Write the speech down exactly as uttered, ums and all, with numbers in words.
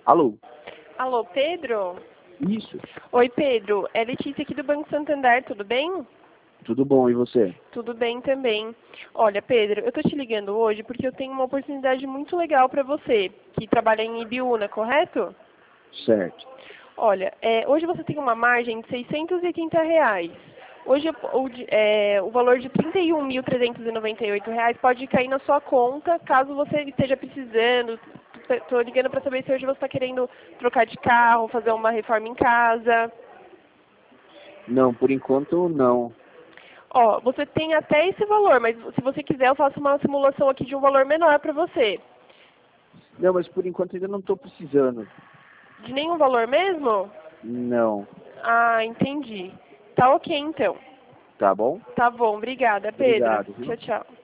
Alô? Alô, Pedro? Isso. Oi, Pedro. É Letícia aqui do Banco Santander, tudo bem? Tudo bom, e você? Tudo bem também. Olha, Pedro, eu tô te ligando hoje porque eu tenho uma oportunidade muito legal para você, que trabalha em Ibiúna, correto? Certo. Olha, é, hoje você tem uma margem de seiscentos e oitenta reais. Hoje o, de- é, o valor de trinta e um mil trezentos e noventa e oito reais pode cair na sua conta caso você esteja precisando. Estou ligando para saber se hoje você está querendo trocar de carro, fazer uma reforma em casa. Não, por enquanto não. Ó, você tem até esse valor, mas se você quiser eu faço uma simulação aqui de um valor menor para você. Não, mas por enquanto ainda não estou precisando. De nenhum valor mesmo? Não. Ah, entendi. Tá ok então. Tá bom? Tá bom, obrigada, Pedro. Obrigado, viu? Tchau, tchau.